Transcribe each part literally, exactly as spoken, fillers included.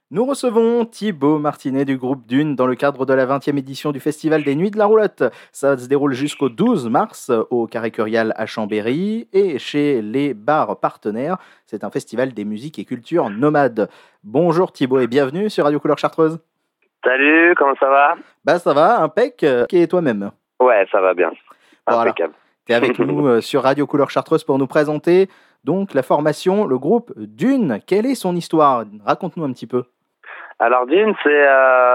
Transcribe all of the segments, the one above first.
Nous recevons Thibaut Martinet du groupe Dune dans le cadre de la vingtième édition du Festival des Nuits de la Roulotte. Ça se déroule jusqu'au douze mars au Carré Curial à Chambéry et chez les bars partenaires. C'est un festival des musiques et cultures nomades. Bonjour Thibaut et bienvenue sur Radio Couleur Chartreuse. Salut, comment ça va? Bah ça va, impec. Et toi-même? Ouais, ça va bien. Impeccable. Voilà. Tu es avec nous sur Radio Couleur Chartreuse pour nous présenter donc la formation, le groupe Dune. Quelle est son histoire? Raconte-nous un petit peu. Alors Dune, c'est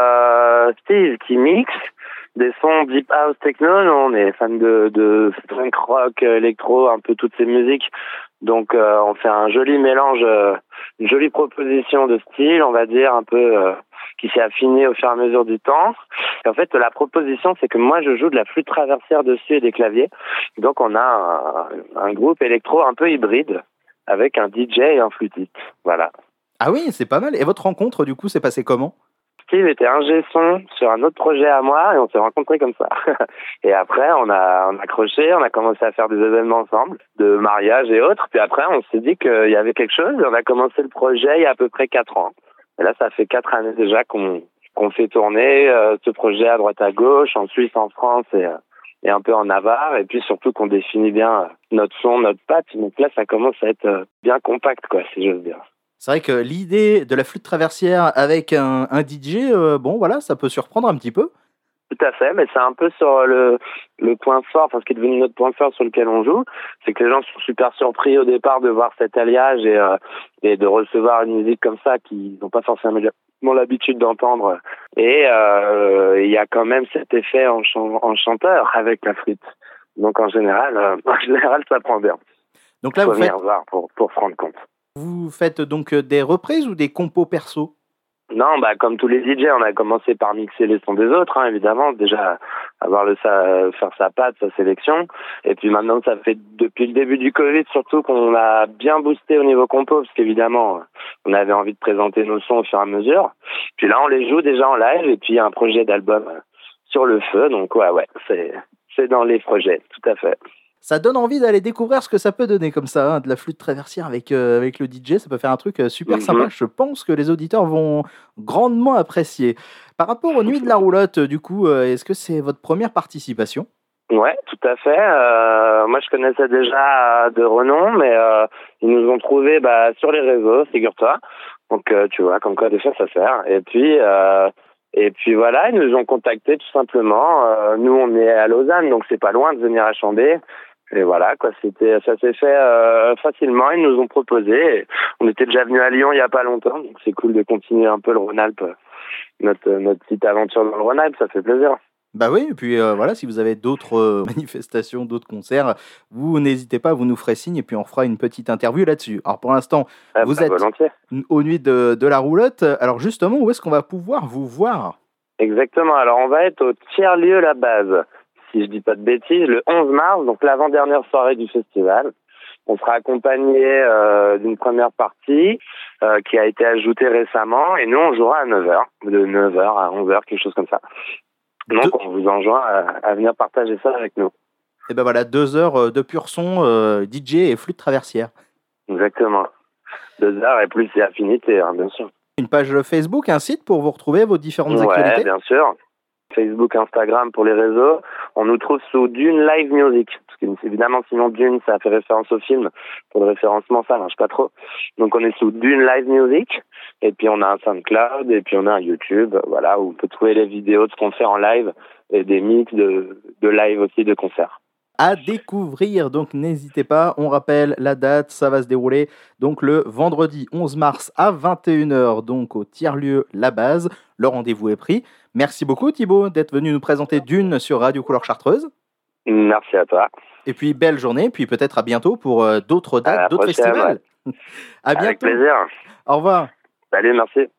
euh, Steve qui mixe des sons deep house techno. Nous, on est fan de, de punk rock, électro, un peu toutes ces musiques. Donc euh, on fait un joli mélange, euh, une jolie proposition de style, on va dire, un peu euh, qui s'est affinée au fur et à mesure du temps. Et en fait, la proposition, c'est que moi, je joue de la flûte traversière dessus et des claviers. Donc on a un, un groupe électro un peu hybride avec un D J et un flûtiste. Voilà. Ah oui, c'est pas mal. Et votre rencontre, du coup, s'est passée comment? Steve était ingé son sur un autre projet à moi et on s'est rencontrés comme ça. Et après, on a, on a accroché, on a commencé à faire des événements ensemble, de mariage et autres. Puis après, on s'est dit qu'il y avait quelque chose et on a commencé le projet il y a à peu près quatre ans. Et là, ça fait quatre années déjà qu'on, qu'on fait tourner euh, ce projet à droite à gauche, en Suisse, en France et, euh, et un peu en Navarre. Et puis surtout qu'on définit bien notre son, notre patte. Donc là, ça commence à être euh, bien compact, quoi, si j'ose dire. C'est vrai que l'idée de la flûte traversière avec un, un D J, euh, bon voilà, ça peut surprendre un petit peu. Tout à fait, mais c'est un peu sur le, le point fort, enfin ce qui est devenu notre point fort sur lequel on joue, c'est que les gens sont super surpris au départ de voir cet alliage et, euh, et de recevoir une musique comme ça qu'ils n'ont pas forcément l'habitude d'entendre. Et euh, il y a quand même cet effet en, chan- en chanteur avec la flûte. Donc en général, euh, en général ça prend bien. Donc là, Faut vous venir faites, voir pour, pour se rendre compte. vous faites donc des reprises ou des compos perso? Non, bah comme tous les D J, on a commencé par mixer les sons des autres, hein, évidemment, déjà avoir le sa, faire sa patte, sa sélection, et puis maintenant ça fait depuis le début du Covid surtout qu'on a bien boosté au niveau compo, parce qu'évidemment on avait envie de présenter nos sons au fur et à mesure. Puis là on les joue déjà en live, et puis il y a un projet d'album sur le feu, donc ouais ouais, c'est c'est dans les projets, tout à fait. Ça donne envie d'aller découvrir ce que ça peut donner comme ça, hein, de la flûte traversière avec, euh, avec le D J, ça peut faire un truc euh, super Mm-hmm. sympa. Je pense que les auditeurs vont grandement apprécier. Par rapport aux Nuits de la Roulotte, du coup, euh, est-ce que c'est votre première participation? Ouais, tout à fait. Euh, moi, je connaissais déjà de renom, mais euh, ils nous ont trouvé bah, sur les réseaux, figure-toi. Donc, euh, tu vois, comme quoi des fois ça sert. Et puis, euh, et puis voilà, ils nous ont contactés tout simplement. Euh, nous, on est à Lausanne, donc c'est pas loin de venir à Chambé. Et voilà, quoi, c'était, ça s'est fait euh, facilement. Ils nous ont proposé. On était déjà venu à Lyon il y a pas longtemps, donc c'est cool de continuer un peu le Rhône-Alpes, notre notre petite aventure dans le Rhône-Alpes. Ça fait plaisir. Bah oui, et puis euh, voilà, si vous avez d'autres euh, manifestations, d'autres concerts, vous n'hésitez pas, vous nous ferez signe et puis on fera une petite interview là-dessus. Alors pour l'instant, Ah, vous bah, êtes volontiers. aux Nuits de, de la Roulotte. Alors justement, où est-ce qu'on va pouvoir vous voir? Exactement. Alors, on va être au tiers-lieu La Base, si je dis pas de bêtises, le onze mars, donc l'avant-dernière soirée du festival. On sera accompagné euh, d'une première partie euh, qui a été ajoutée récemment, et nous, on jouera à neuf heures, de neuf heures à onze heures, quelque chose comme ça. Donc, Deux- on vous enjoint à, à venir partager ça avec nous. Et ben voilà, deux heures euh, de pur son, euh, D J et flûte traversière. Exactement. Deux heures et plus et affinité, hein, bien sûr. Une page Facebook, un site pour vous retrouver vos différentes Ouais, actualités? bien sûr. Facebook, Instagram pour les réseaux. On nous trouve sous Dune Live Music. Parce que, évidemment, sinon Dune, ça fait référence au film. Pour le référencement, ça marche pas trop. Donc, on est sous Dune Live Music. Et puis, on a un SoundCloud. Et puis, on a un YouTube. Voilà, où on peut trouver les vidéos de ce qu'on fait en live. Et des mix de, de live aussi, de concerts. À découvrir, donc n'hésitez pas, on rappelle la date, ça va se dérouler donc le vendredi onze mars à vingt et une heures, donc au tiers-lieu La Base. Le rendez-vous est pris. Merci beaucoup Thibaut d'être venu nous présenter Dune sur Radio Couleur Chartreuse. Merci à toi. Et puis belle journée, puis peut-être à bientôt pour euh, d'autres À la dates, d'autres prochaine, festivals. À Avec bientôt. plaisir. Au revoir. Salut, merci.